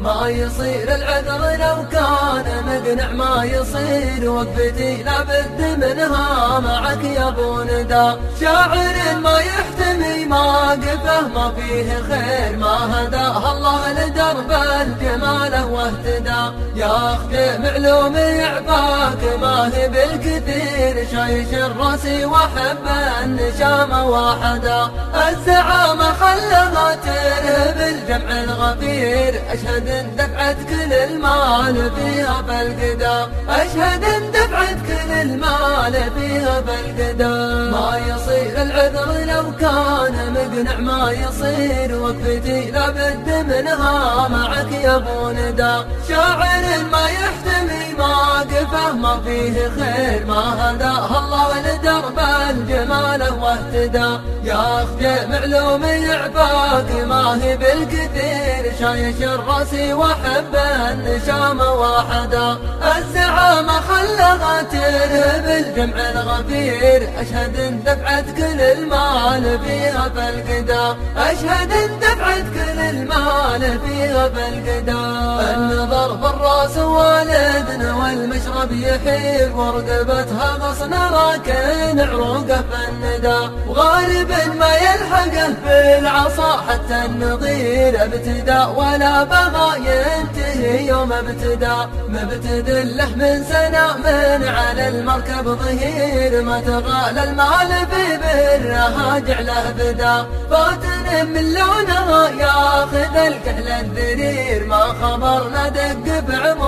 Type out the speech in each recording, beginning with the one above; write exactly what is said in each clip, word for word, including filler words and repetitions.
ما يصير العذر لو كان مقنع ما يصير، وقفتي لابد منها معك يا ابو ندى. شاعر ما يحتمي موقفه ما فيه خير، ما هداه الله لدرب الجمال واهتدى. يا اخت معلوم يعفاك ما هي بالكثير، شايش الراسي واحب النشامه واحدا. الزعامه خلها ترهب الجمع الغفير، اشهد ان دفعت كل المال فيها بالقدا، اشهد ان دفعت كل المال فيها بالقدا. ما يصير العذر لو كان مقنع ما يصير، وقفتي لابد منها معك يا ابو ندى. شاعر ما يحتمي موقفه ما فيه خير، ما هداه الله لدرب الجمال واهتدى. يا اخت معلوم يعفاك ما هي بالكثير، شايش الراسي واحب النشامه واحدا. الزعامه خلها ترهب الجمع الغفير، اشهد ان دفعت كل المال فيها بالقدا، اشهد ان دفعت كل المال فيها بالقدا. النظر في الراس والدنا والمشرب يحير، ورقبتها غصن راكن عروقه في الندى. وغالب ما يلحقه بالعصا حتى النظير ابتدى، ولا بغى ينتهي يوم ابتدى. مبتدل له من سنة من على المركب ظهير، ما تغالى المال في برها جعله بدا. فاتن من لونها ياخذ الكحل الذرير، ما خبرنا دق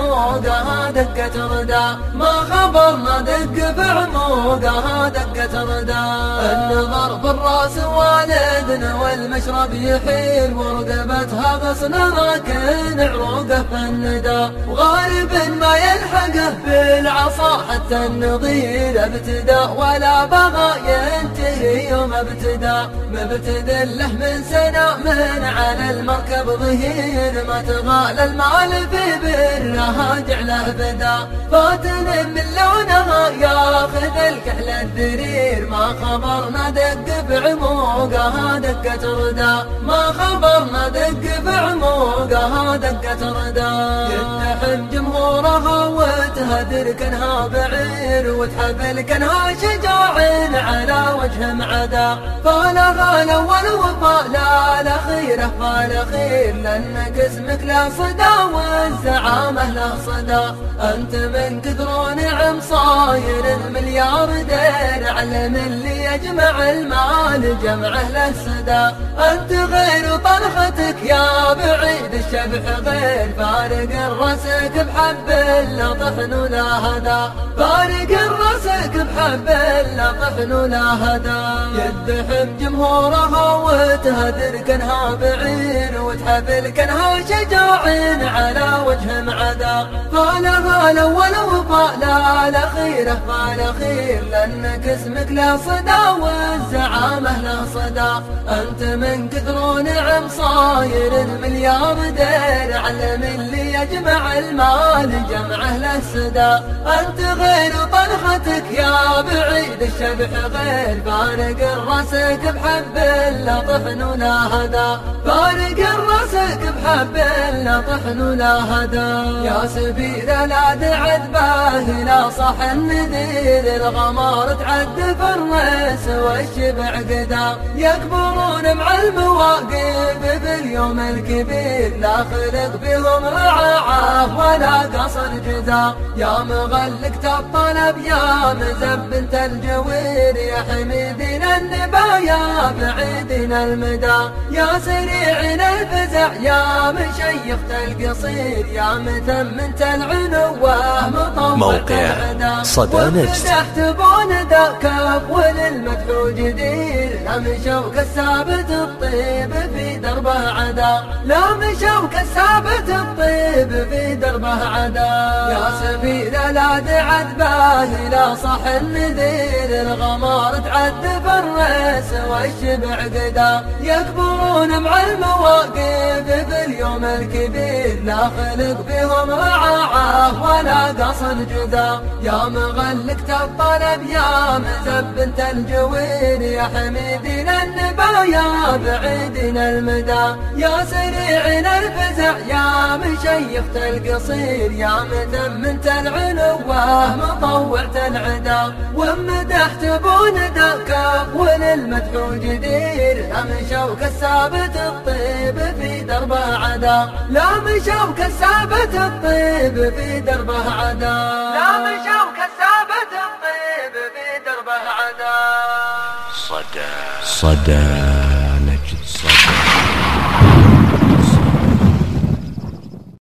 بعموقها دقة ردا، ما خبرنا دق بعموقها دقة ردا. النظر في الراس والدنا والمشرب يحيل، ورقبتها غصن راكن عروقه في الندى. وغالب ما يلحقه بالعصا حتى النظير ابتدى، ولا بغى ينتهي يوم ابتدى. مبتدل له من سنة من على المركب ظهير، ما تغالى المال في برها جعله بدا. فاتن من لونها ياخذ الكحل الذرير، ما خبرنا دق بعموقها دقة ردا، ما خبرنا دق بعموقها دقة ردا. يتحم جمهورها وتهدر كنها بعير، وتحفل كنها شجاع على وجه معدا. فلها الاول وفا لا الاخيره فالاخير، لانك اسمك لا صدى والزعامه لا صدى. انت من كثر نعم صاير الملياردير، علم اللي يجمع المال جمعه له صدى. انت غير طلختك يا بعيد الشبح غير، فارق الرسك بحب لا طحن ولا هدى، فارق الرسك بحب لا طحن ولا هدى. يدحم جمهورها وتهدر كنها بعير، وتحفل كنها شجاع على وجه معدا. فلها الاول وفا لا الاخيره فالاخير، لانك اسمك لا صدى والزعامه لا صدى. انت من كثر نعم صاير الملياردير، علم اللي يجمع المال جمعه له صدى. انت غير طلختك يا بعيد الشبح غير، فارق الرسك بحب لا طحن ولا هدى، فارق الرسك بحب لا طحن ولا هدى. يا سفير لا تعد باه لا صح النذير، الغمار تعد في الريس والشبع قدا. يكبرون مع المواقف في اليوم الكبير، لا خلق بهم رعاعه ولا قصر جدا. يا مغلق الطلب يا مزبنت الجوير، يا حميدنا النبايا بعيدنا المدى. يا سريعنا الفزع يا مشيخت القصير، يا مثمنت العنوه مطوع موقع صدى نجد. تحتبون ذاك وللمدحو جدير، لا مشوا كالثابت الطيب في دربه عدا، لا مشوا كالثابت الطيب في دربه عدا. يا سفير لا تعد باه لا صح النذير، الغمار تعد في الريس والشبع قدا. يكبرون مع المواقف في اليوم الكبير، لا خلق بهم رعاعه ولا قصر جدا. يا مغلقت الطلب يا مزبنت الجوير، يا حميدنا النبايا بعيدنا المدى. يا سريعنا الفزع يا مشي شيخت القصير يا مثمنت العنوة مطوعت العدا ومدحت بوندا كفول المدحو جدير لا من شوك الثابت الطيب في دربه عدا لا من شوك الثابت الطيب في دربه عدا لا من شوك الثابت الطيب في دربه عدا صدى صدى نجد صدى